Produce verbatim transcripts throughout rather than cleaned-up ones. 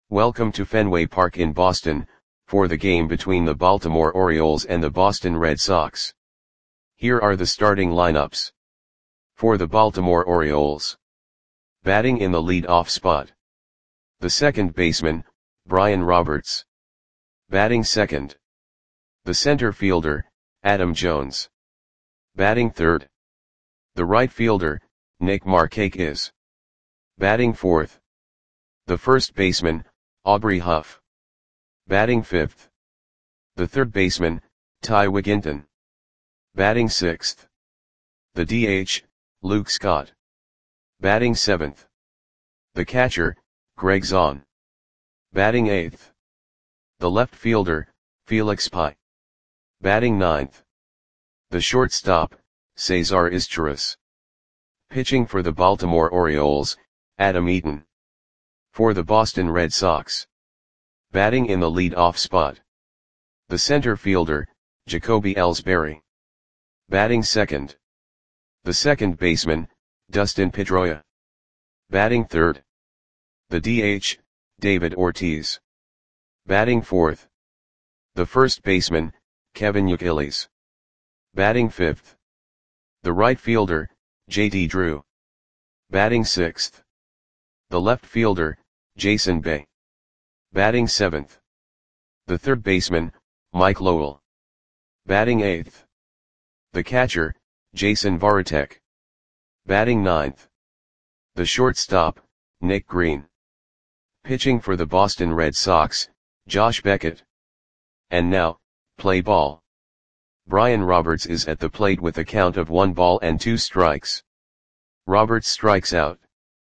Welcome to Fenway Park in Boston, for the game between the Baltimore Orioles and the Boston Red Sox. Here are the starting lineups. For the Baltimore Orioles. Batting in the lead-off spot. The second baseman, Brian Roberts. Batting second. The center fielder, Adam Jones. Batting third. The right fielder, Nick Markakis. Batting fourth. The first baseman, Aubrey Huff. Batting fifth. The third baseman, Ty Wigginton. Batting sixth. The D H, Luke Scott. Batting seventh. The catcher, Greg Zaun. Batting eighth. The left fielder, Felix Pie. Batting ninth. The shortstop, Cesar Izturis. Pitching for the Baltimore Orioles, Adam Eaton. For the Boston Red Sox. Batting in the lead-off spot. The center fielder, Jacoby Ellsbury. Batting second. The second baseman, Dustin Pedroia. Batting third. The D H, David Ortiz. Batting fourth. The first baseman, Kevin Youkilis. Batting fifth. The right fielder, J D Drew. Batting sixth. The left fielder, Jason Bay. Batting seventh. The third baseman, Mike Lowell. Batting eighth. The catcher, Jason Varitek. Batting ninth. The shortstop, Nick Green. Pitching for the Boston Red Sox, Josh Beckett. And now, play ball. Brian Roberts is at the plate with a count of one ball and two strikes. Roberts strikes out.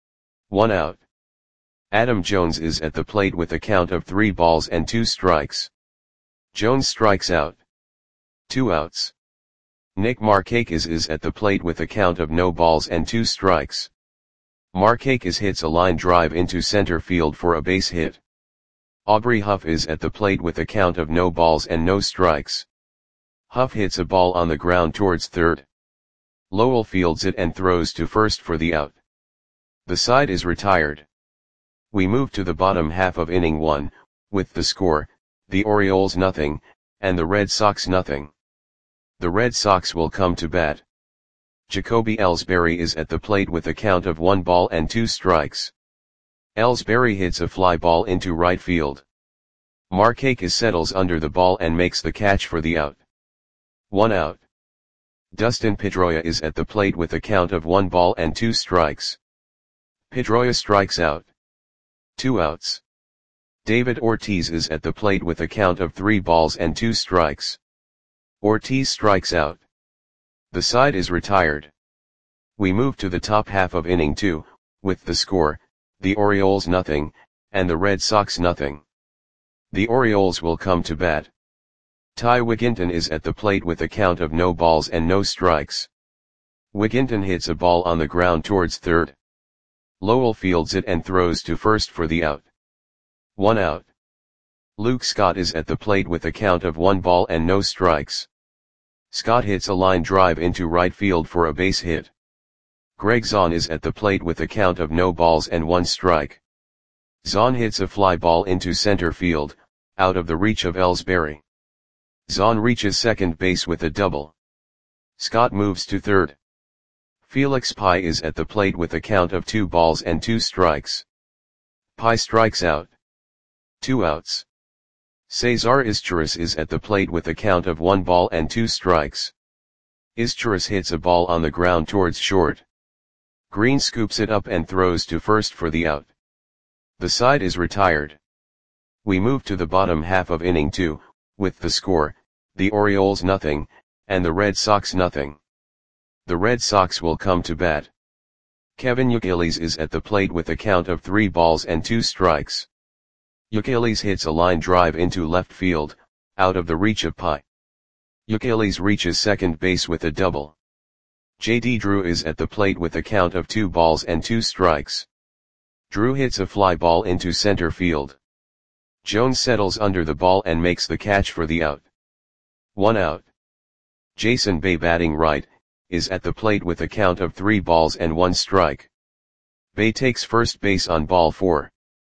One out. Adam Jones is at the plate with a count of three balls and two strikes. Jones strikes out. Two outs. Nick Markakis is at the plate with a count of no balls and two strikes. Markakis hits a line drive into center field for a base hit. Aubrey Huff is at the plate with a count of no balls and no strikes. Huff hits a ball on the ground towards third. Lowell fields it and throws to first for the out. The side is retired. We move to the bottom half of inning one, with the score, the Orioles nothing, and the Red Sox nothing. The Red Sox will come to bat. Jacoby Ellsbury is at the plate with a count of one ball and two strikes. Ellsbury hits a fly ball into right field. Markakis settles under the ball and makes the catch for the out. One out. Dustin Pedroia is at the plate with a count of one ball and two strikes. Pedroia strikes out. Two outs. David Ortiz is at the plate with a count of three balls and two strikes. Ortiz strikes out. The side is retired. We move to the top half of inning two, with the score, the Orioles nothing, and the Red Sox nothing. The Orioles will come to bat. Ty Wigginton is at the plate with a count of no balls and no strikes. Wigginton hits a ball on the ground towards third. Lowell fields it and throws to first for the out. One out. Luke Scott is at the plate with a count of one ball and no strikes. Scott hits a line drive into right field for a base hit. Greg Zaun is at the plate with a count of no balls and one strike. Zaun hits a fly ball into center field, out of the reach of Ellsbury. Zaun reaches second base with a double. Scott moves to third. Felix Pie is at the plate with a count of two balls and two strikes. Pie strikes out. Two outs. Cesar Izturis is at the plate with a count of one ball and two strikes. Izturis hits a ball on the ground towards short. Green scoops it up and throws to first for the out. The side is retired. We move to the bottom half of inning two, with the score, the Orioles nothing, and the Red Sox nothing. The Red Sox will come to bat. Kevin Youkilis is at the plate with a count of three balls and two strikes. Youkilis hits a line drive into left field, out of the reach of Pie. Youkilis reaches second base with a double. J D Drew is at the plate with a count of two balls and two strikes. Drew hits a fly ball into center field. Jones settles under the ball and makes the catch for the out. One out. Jason Bay, batting right, is at the plate with a count of three balls and one strike. Bay takes first base on ball four.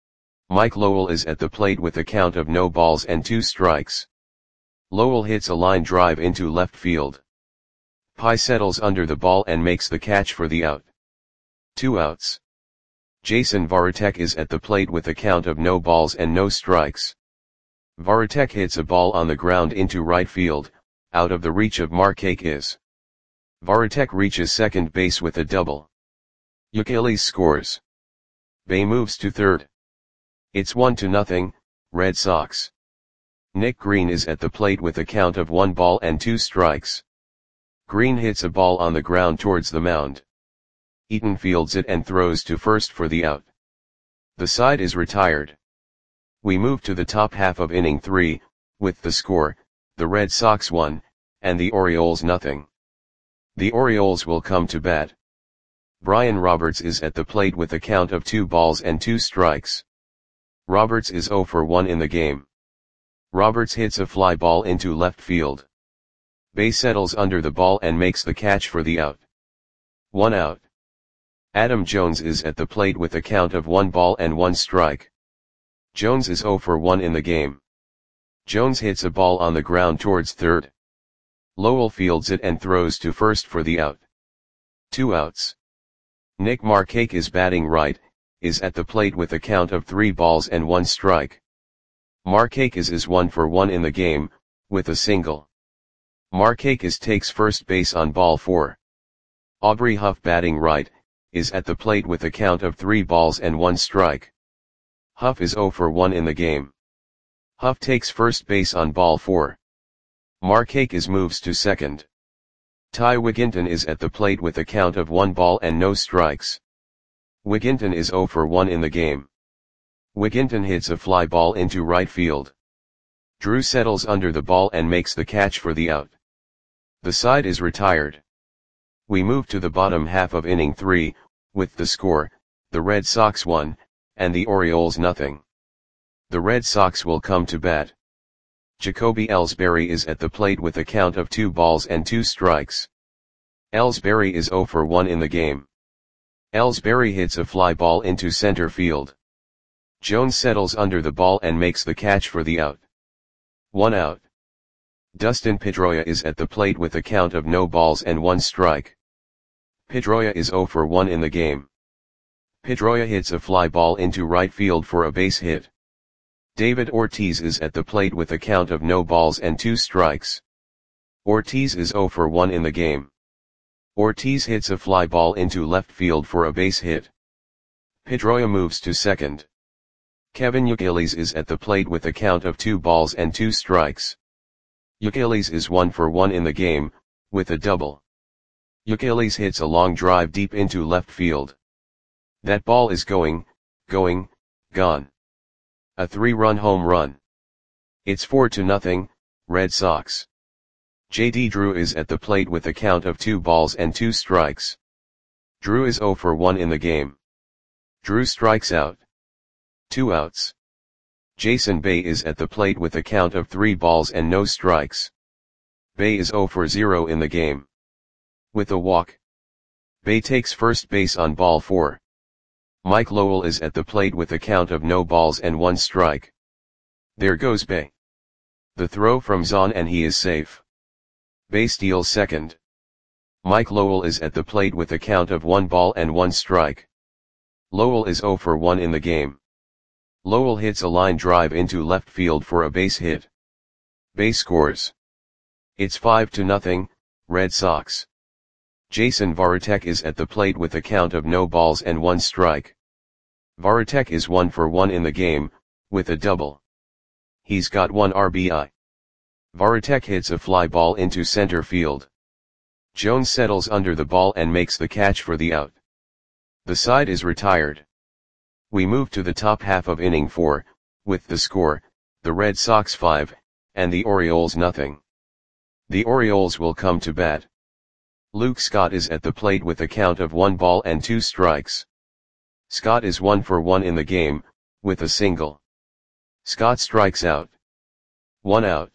Mike Lowell is at the plate with a count of no balls and two strikes. Lowell hits a line drive into left field. Pye settles under the ball and makes the catch for the out. Two outs. Jason Varitek is at the plate with a count of no balls and no strikes. Varitek hits a ball on the ground into right field, out of the reach of Markakis. Varitek reaches second base with a double. Youkilis scores. Bae moves to third. It's one to nothing, Red Sox. Nick Green is at the plate with a count of one ball and two strikes. Green hits a ball on the ground towards the mound. Eaton fields it and throws to first for the out. The side is retired. We move to the top half of inning three, with the score, the Red Sox one, and the Orioles nothing. The Orioles will come to bat. Brian Roberts is at the plate with a count of two balls and two strikes. Roberts is oh for one in the game. Roberts hits a fly ball into left field. Bae settles under the ball and makes the catch for the out. One out. Adam Jones is at the plate with a count of one ball and one strike. Jones is oh for one in the game. Jones hits a ball on the ground towards third. Lowell fields it and throws to first for the out. Two outs. Nick Markakis batting right, is at the plate with a count of three balls and one strike. Markakis is one for one in the game, with a single. Markakis takes first base on ball four. Aubrey Huff batting right, is at the plate with a count of three balls and one strike. Huff is oh for one in the game. Huff takes first base on ball four. Markakis moves to second. Ty Wigginton is at the plate with a count of one ball and no strikes. Wigginton is oh for one in the game. Wigginton hits a fly ball into right field. Drew settles under the ball and makes the catch for the out. The side is retired. We move to the bottom half of inning three, with the score, the Red Sox one, and the Orioles nothing. The Red Sox will come to bat. Jacoby Ellsbury is at the plate with a count of two balls and two strikes. Ellsbury is oh for one in the game. Ellsbury hits a fly ball into center field. Jones settles under the ball and makes the catch for the out. One out. Dustin Pedroia is at the plate with a count of no balls and one strike. Pedroia is oh for one in the game. Pedroia hits a fly ball into right field for a base hit. David Ortiz is at the plate with a count of no balls and two strikes. Ortiz is oh for one in the game. Ortiz hits a fly ball into left field for a base hit. Pedroia moves to second. Kevin Youkilis is at the plate with a count of two balls and two strikes. Youkilis is one for one in the game, with a double. Youkilis hits a long drive deep into left field. That ball is going, going, gone. A three-run home run. It's four to nothing, Red Sox. J D Drew is at the plate with a count of two balls and two strikes. Drew is oh for one in the game. Drew strikes out. Two outs. Jason Bae is at the plate with a count of three balls and no strikes. Bae is oh for zero in the game. With a walk. Bae takes first base on ball four. Mike Lowell is at the plate with a count of no balls and one strike. There goes Bae. The throw from Zahn and he is safe. Bae steals second. Mike Lowell is at the plate with a count of one ball and one strike. Lowell is oh for one in the game. Lowell hits a line drive into left field for a base hit. Bae scores. It's five to nothing, Red Sox. Jason Varitek is at the plate with a count of no balls and one strike. Varitek is one for one in the game, with a double. He's got one R B I. Varitek hits a fly ball into center field. Jones settles under the ball and makes the catch for the out. The side is retired. We move to the top half of inning four, with the score, the Red Sox five, and the Orioles nothing. The Orioles will come to bat. Luke Scott is at the plate with a count of one ball and two strikes. Scott is one for one in the game, with a single. Scott strikes out. One out.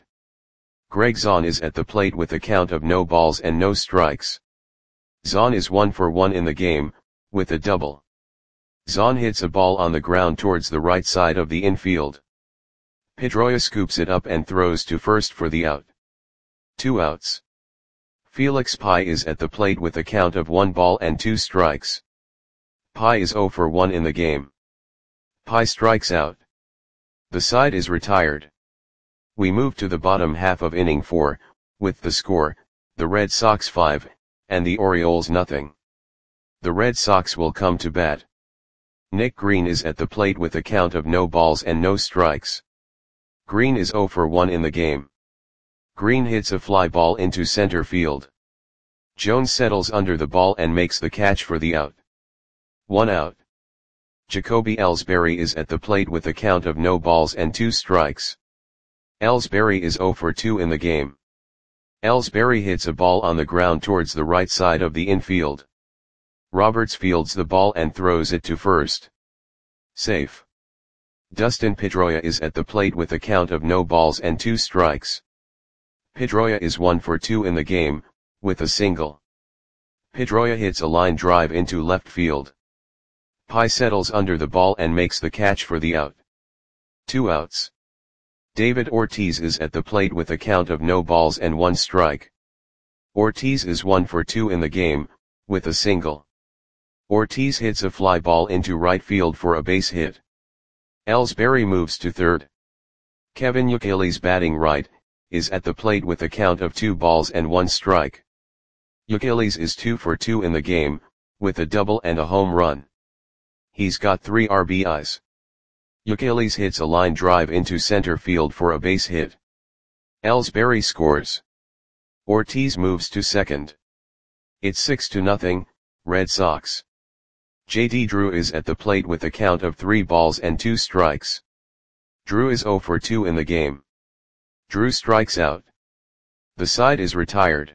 Greg Zahn is at the plate with a count of no balls and no strikes. Zahn is one for one in the game, with a double. Zahn hits a ball on the ground towards the right side of the infield. Pedroia scoops it up and throws to first for the out. Two outs. Felix Pai is at the plate with a count of one ball and two strikes. Pai is zero for one in the game. Pai strikes out. The side is retired. We move to the bottom half of inning four, with the score, the Red Sox five, and the Orioles nothing. The Red Sox will come to bat. Nick Green is at the plate with a count of no balls and no strikes. Green is zero for one in the game. Green hits a fly ball into center field. Jones settles under the ball and makes the catch for the out. One out. Jacoby Ellsbury is at the plate with a count of no balls and two strikes. Ellsbury is zero for two in the game. Ellsbury hits a ball on the ground towards the right side of the infield. Roberts fields the ball and throws it to first. Safe. Dustin Pedroia is at the plate with a count of no balls and two strikes. Pedroia is one for two in the game, with a single. Pedroia hits a line drive into left field. Pai settles under the ball and makes the catch for the out. Two outs. David Ortiz is at the plate with a count of no balls and one strike. Ortiz is one for two in the game, with a single. Ortiz hits a fly ball into right field for a base hit. Ellsbury moves to third. Kevin Youkilis, batting right, is at the plate with a count of two balls and one strike. Youkilis is two for two in the game, with a double and a home run. He's got three R B Is. Youkilis hits a line drive into center field for a base hit. Ellsbury scores. Ortiz moves to second. It's six to nothing, Red Sox. J D Drew is at the plate with a count of three balls and two strikes. Drew is zero for two in the game. Drew strikes out. The side is retired.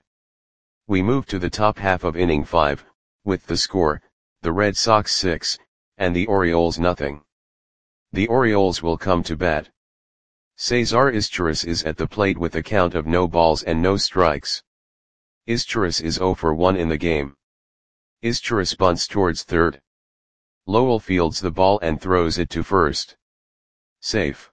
We move to the top half of inning five, with the score, the Red Sox six, and the Orioles nothing. The Orioles will come to bat. Cesar Izturis is at the plate with a count of no balls and no strikes. Izturis is zero for one in the game. Izturis bunts towards third. Lowell fields the ball and throws it to first. Safe.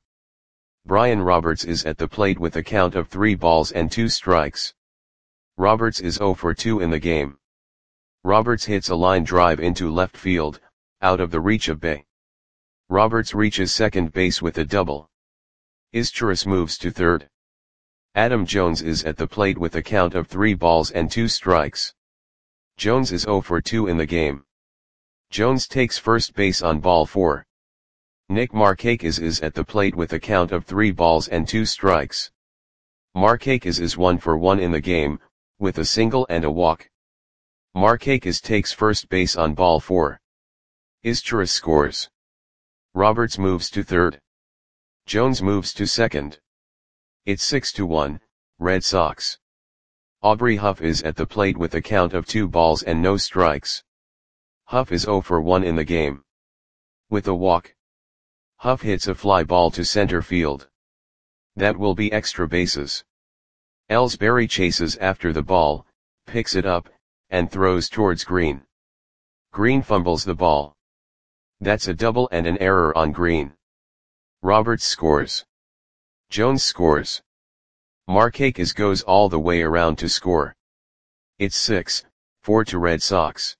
Brian Roberts is at the plate with a count of three balls and two strikes. Roberts is zero for two in the game. Roberts hits a line drive into left field, out of the reach of Bay. Roberts reaches second base with a double. Izturis moves to third. Adam Jones is at the plate with a count of three balls and two strikes. Jones is zero for two in the game. Jones takes first base on ball four. Nick Markakis is at the plate with a count of three balls and two strikes. Markakis is one for one in the game, with a single and a walk. Markakis takes first base on ball four. Izturis scores. Roberts moves to third. Jones moves to second. It's six to one, Red Sox. Aubrey Huff is at the plate with a count of two balls and no strikes. Huff is zero for one in the game. With a walk. Huff hits a fly ball to center field. That will be extra bases. Ellsbury chases after the ball, picks it up, and throws towards Green. Green fumbles the ball. That's a double and an error on Green. Roberts scores. Jones scores. Markakis goes all the way around to score. It's six four to Red Sox.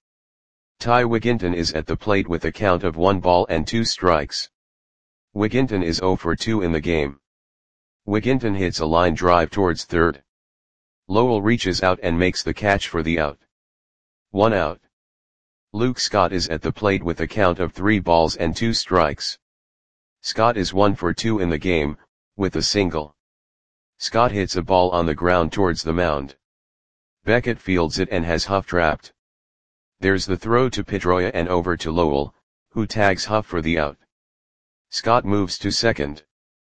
Ty Wigginton is at the plate with a count of one ball and two strikes. Wigginton is zero for two in the game. Wigginton hits a line drive towards third. Lowell reaches out and makes the catch for the out. One out. Luke Scott is at the plate with a count of three balls and two strikes. Scott is one for two in the game, with a single. Scott hits a ball on the ground towards the mound. Beckett fields it and has Huff trapped. There's the throw to Pedroia and over to Lowell, who tags Huff for the out. Scott moves to second.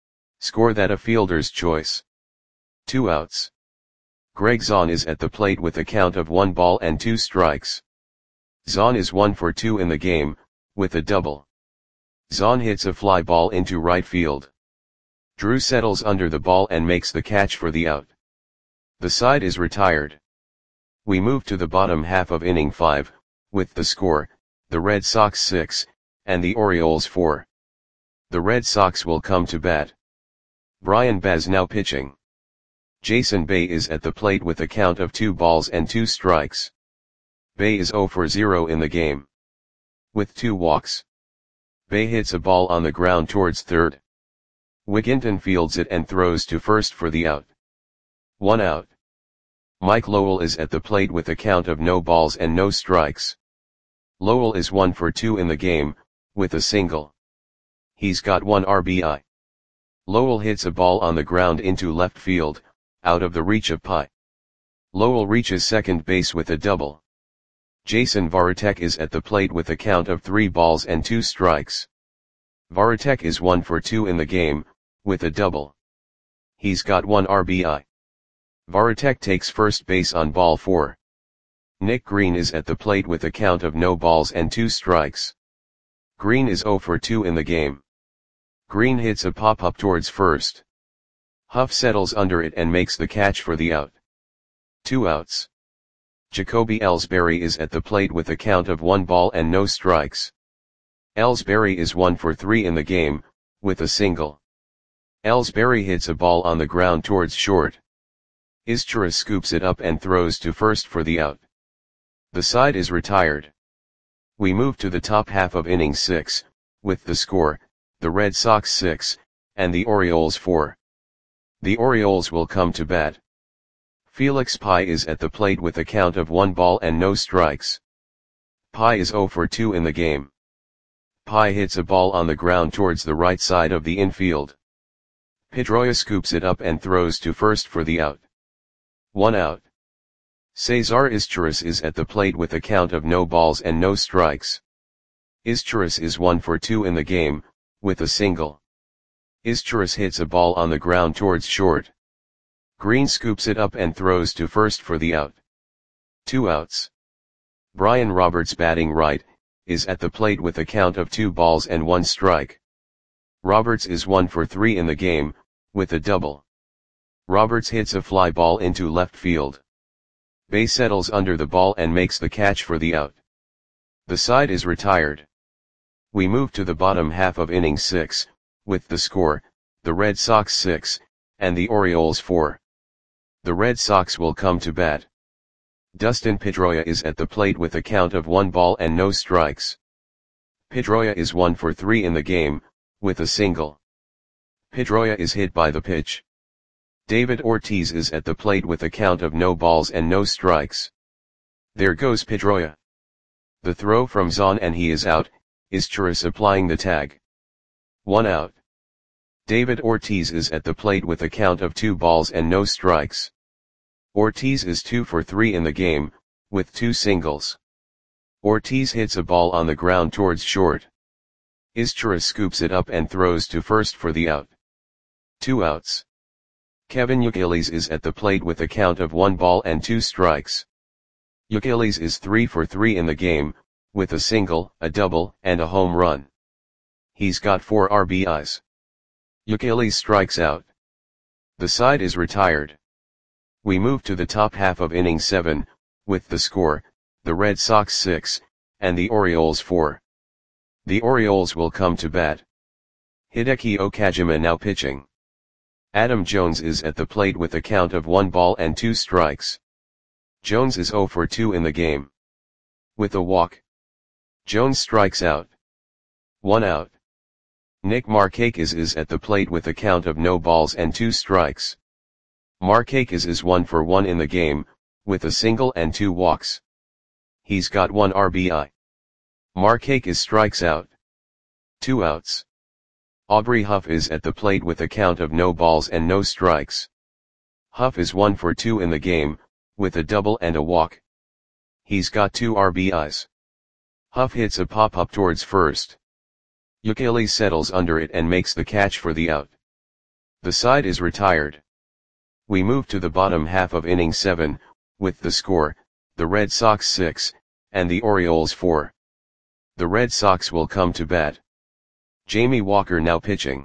Score that a fielder's choice. Two outs. Greg Zahn is at the plate with a count of one ball and two strikes. Zahn is one for two in the game, with a double. Zahn hits a fly ball into right field. Drew settles under the ball and makes the catch for the out. The side is retired. We move to the bottom half of inning five, with the score, the Red Sox six, and the Orioles four. The Red Sox will come to bat. Brian Baz now pitching. Jason Bay is at the plate with a count of two balls and two strikes. Bay is zero for zero in the game. With two walks. Bay hits a ball on the ground towards third. Wigginton fields it and throws to first for the out. One out. Mike Lowell is at the plate with a count of no balls and no strikes. Lowell is one for two in the game, with a single. He's got one R B I. Lowell hits a ball on the ground into left field, out of the reach of Pye. Lowell reaches second base with a double. Jason Varitek is at the plate with a count of three balls and two strikes. Varitek is one for two in the game, with a double. He's got one R B I. Varitek takes first base on ball four. Nick Green is at the plate with a count of no balls and two strikes. Green is zero for two in the game. Green hits a pop-up towards first. Huff settles under it and makes the catch for the out. Two outs. Jacoby Ellsbury is at the plate with a count of one ball and no strikes. Ellsbury is one for three in the game, with a single. Ellsbury hits a ball on the ground towards short. Izturis scoops it up and throws to first for the out. The side is retired. We move to the top half of inning six, with the score, the Red Sox six, and the Orioles four. The Orioles will come to bat. Felix Pye is at the plate with a count of one ball and no strikes. Pye is zero for two in the game. Pye hits a ball on the ground towards the right side of the infield. Pedroia scoops it up and throws to first for the out. One out. Cesar Izturis is at the plate with a count of no balls and no strikes. Izturis is one for two in the game, with a single. Izturis hits a ball on the ground towards short. Green scoops it up and throws to first for the out. Two outs. Brian Roberts, batting right, is at the plate with a count of two balls and one strike. Roberts is one for three in the game, with a double. Roberts hits a fly ball into left field. Bay settles under the ball and makes the catch for the out. The side is retired. We move to the bottom half of inning six, with the score, the Red Sox six, and the Orioles four. The Red Sox will come to bat. Dustin Pedroia is at the plate with a count of one ball and no strikes. Pedroia is one for three in the game, with a single. Pedroia is hit by the pitch. David Ortiz is at the plate with a count of no balls and no strikes. There goes Pedroia. The throw from Zahn and he is out, Izturis applying the tag. One out. David Ortiz is at the plate with a count of two balls and no strikes. Ortiz is two for three in the game, with two singles. Ortiz hits a ball on the ground towards short. Izturis scoops it up and throws to first for the out. Two outs. Kevin Youkilis is at the plate with a count of one ball and two strikes. Youkilis is three for three in the game, with a single, a double, and a home run. He's got four R B Is. Youkilis strikes out. The side is retired. We move to the top half of inning seven, with the score, the Red Sox six, and the Orioles four. The Orioles will come to bat. Hideki Okajima now pitching. Adam Jones is at the plate with a count of one ball and two strikes. Jones is zero for two in the game. With a walk. Jones strikes out. One out. Nick Markakis is at the plate with a count of no balls and two strikes. Markakis is one for one in the game, with a single and two walks. He's got one R B I. Markakis strikes out. Two outs. Aubrey Huff is at the plate with a count of no balls and no strikes. Huff is one for two in the game, with a double and a walk. He's got two R B Is. Huff hits a pop-up towards first. Youkilis settles under it and makes the catch for the out. The side is retired. We move to the bottom half of inning seven, with the score, the Red Sox six, and the Orioles four. The Red Sox will come to bat. Jamie Walker now pitching.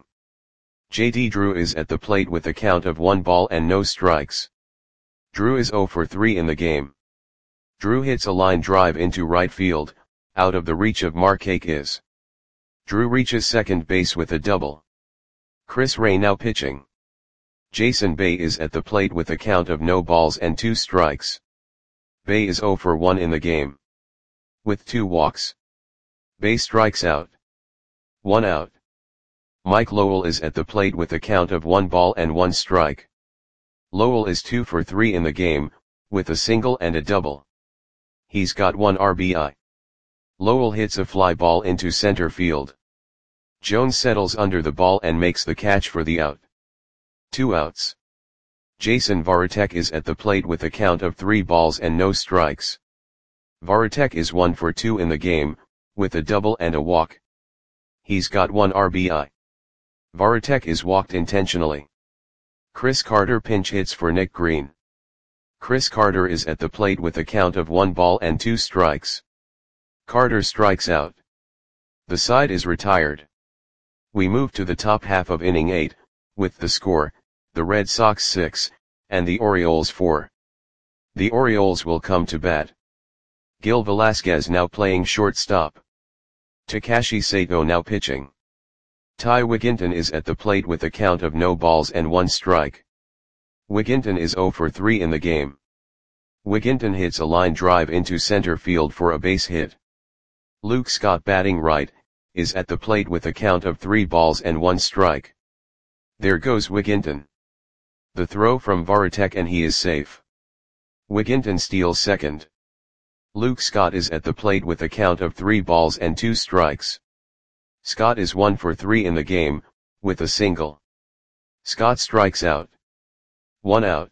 J D Drew is at the plate with a count of one ball and no strikes. Drew is zero for three in the game. Drew hits a line drive into right field, out of the reach of Markakis. Drew reaches second base with a double. Chris Ray now pitching. Jason Bay is at the plate with a count of no balls and two strikes. Bay is oh for one in the game. With two walks. Bay strikes out. One out. Mike Lowell is at the plate with a count of one ball and one strike. Lowell is two for three in the game, with a single and a double. He's got one R B I. Lowell hits a fly ball into center field. Jones settles under the ball and makes the catch for the out. Two outs. Jason Varitek is at the plate with a count of three balls and no strikes. Varitek is one for two in the game, with a double and a walk. He's got one R B I. Varitek is walked intentionally. Chris Carter pinch hits for Nick Green. Chris Carter is at the plate with a count of one ball and two strikes. Carter strikes out. The side is retired. We move to the top half of inning eight, with the score, the Red Sox six, and the Orioles four. The Orioles will come to bat. Gil Velasquez now playing shortstop. Takashi Sato now pitching. Ty Wigginton is at the plate with a count of no balls and one strike. Wigginton is oh for three in the game. Wigginton hits a line drive into center field for a base hit. Luke Scott batting right, is at the plate with a count of three balls and one strike. There goes Wigginton. The throw from Varitek and he is safe. Wigginton steals second. Luke Scott is at the plate with a count of three balls and two strikes. Scott is one for three in the game, with a single. Scott strikes out. One out.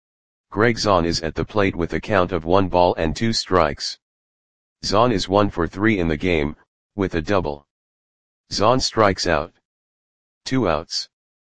Greg Zahn is at the plate with a count of one ball and two strikes. Zahn is one for three in the game, with a double. Zahn strikes out. Two outs.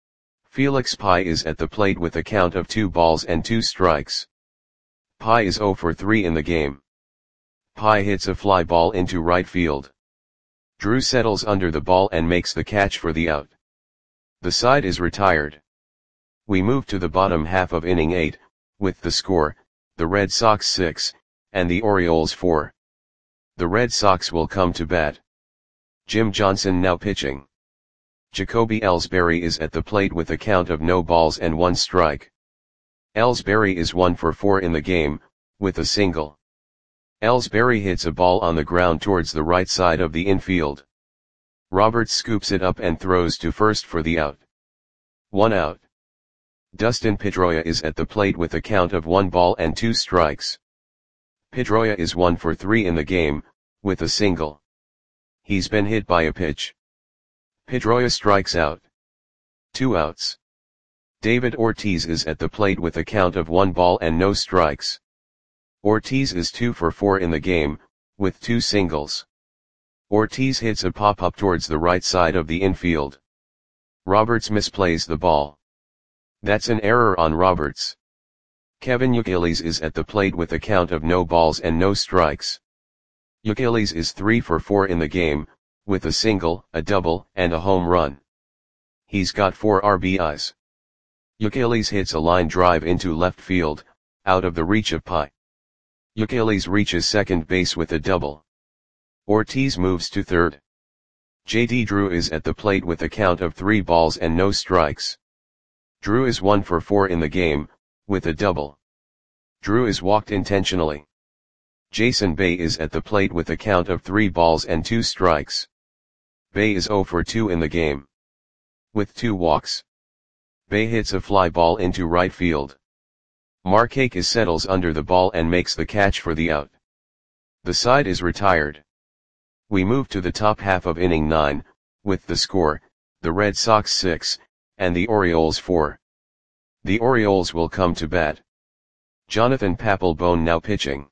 Felix Pye is at the plate with a count of two balls and two strikes. Pye is oh for three in the game. Pye hits a fly ball into right field. Drew settles under the ball and makes the catch for the out. The side is retired. We move to the bottom half of inning eight, with the score, the Red Sox six, and the Orioles four. The Red Sox will come to bat. Jim Johnson now pitching. Jacoby Ellsbury is at the plate with a count of no balls and one strike. Ellsbury is one for four in the game, with a single. Ellsbury hits a ball on the ground towards the right side of the infield. Roberts scoops it up and throws to first for the out. One out. Dustin Pedroia is at the plate with a count of one ball and two strikes. Pedroia is one for three in the game, with a single. He's been hit by a pitch. Pedroia strikes out. Two outs. David Ortiz is at the plate with a count of one ball and no strikes. Ortiz is two for four in the game, with two singles. Ortiz hits a pop-up towards the right side of the infield. Roberts misplays the ball. That's an error on Roberts. Kevin Youkilis is at the plate with a count of no balls and no strikes. Youkilis is three for four in the game, with a single, a double, and a home run. He's got four R B Is. Youkilis hits a line drive into left field, out of the reach of Pye. Youkilis reaches second base with a double. Ortiz moves to third. J D Drew is at the plate with a count of three balls and no strikes. Drew is one for four in the game, with a double. Drew is walked intentionally. Jason Bay is at the plate with a count of three balls and two strikes. Bay is oh for two in the game. With two walks. Bay hits a fly ball into right field. Markakis settles under the ball and makes the catch for the out. The side is retired. We move to the top half of inning nine, with the score, the Red Sox six, and the Orioles four. The Orioles will come to bat. Jonathan Papelbon now pitching.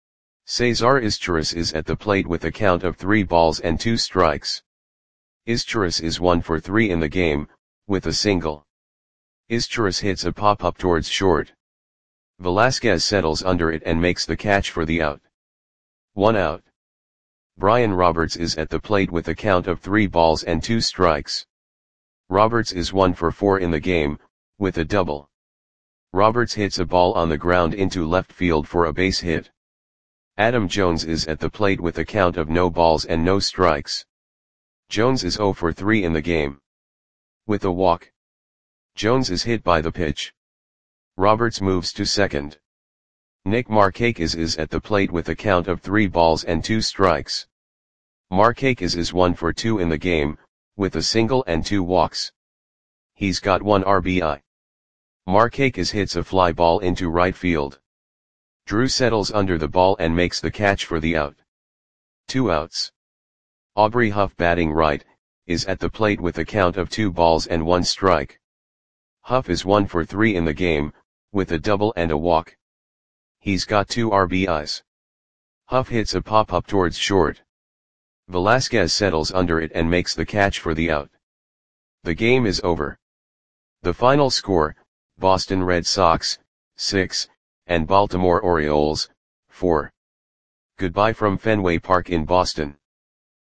Cesar Izturis is at the plate with a count of three balls and two strikes. Izturis is one for three in the game, with a single. Izturis hits a pop-up towards short. Velasquez settles under it and makes the catch for the out. One out. Brian Roberts is at the plate with a count of three balls and two strikes. Roberts is one for four in the game, with a double. Roberts hits a ball on the ground into left field for a base hit. Adam Jones is at the plate with a count of no balls and no strikes. Jones is zero for three in the game. With a walk, Jones is hit by the pitch. Roberts moves to second. Nick Markakis is at the plate with a count of three balls and two strikes. Markakis is one for two in the game, with a single and two walks. He's got one R B I. Markakis hits a fly ball into right field. Drew settles under the ball and makes the catch for the out. Two outs. Aubrey Huff, batting right, is at the plate with a count of two balls and one strike. Huff is one for three in the game, with a double and a walk. He's got two R B Is. Huff hits a pop-up towards short. Velasquez settles under it and makes the catch for the out. The game is over. The final score, Boston Red Sox, six, and Baltimore Orioles, four. Goodbye from Fenway Park in Boston.